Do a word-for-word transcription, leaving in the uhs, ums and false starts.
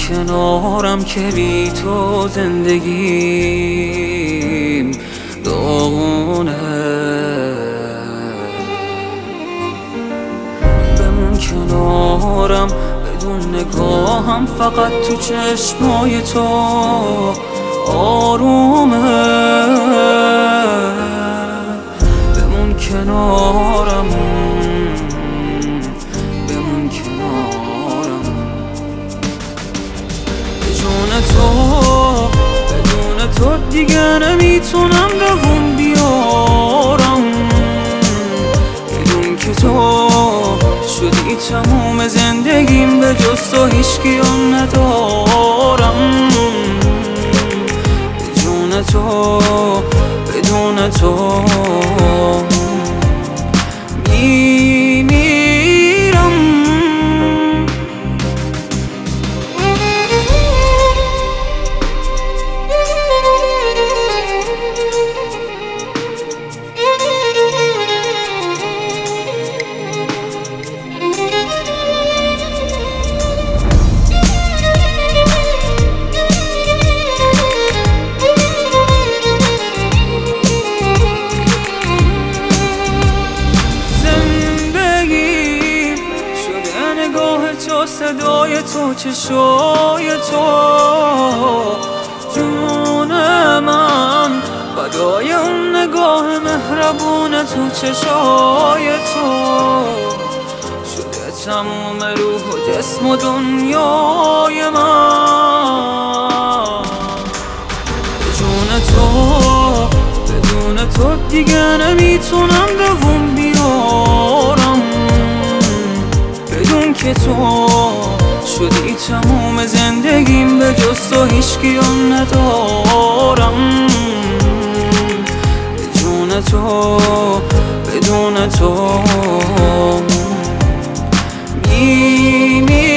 کنارم که بی تو زندگیم داغونه. بمون کنارم بدون نگاهم، فقط تو چشمای تو آرومه. بمون کنارم، بمون کنارم. بدون تو، بدون تو دیگه نمیتونم دووم بیارم. بدون که تو شدی تموم زندگیم، به جز تو هیچکی هم ندارم. بدون تو، بدون تو میمیرم. تو صدای تو، چشای تو، جون من فدای اون نگاه مهربون تو. چشای تو شده تموم روح و جسم و دنیای من. بدون تو، بدون تو دیگه نمیتونم دووم بیارم. بدون که تو شدی تموم زندگیم، به جز تو هیچکی هم ندارم. بدون تو، بدون تو میمیرم.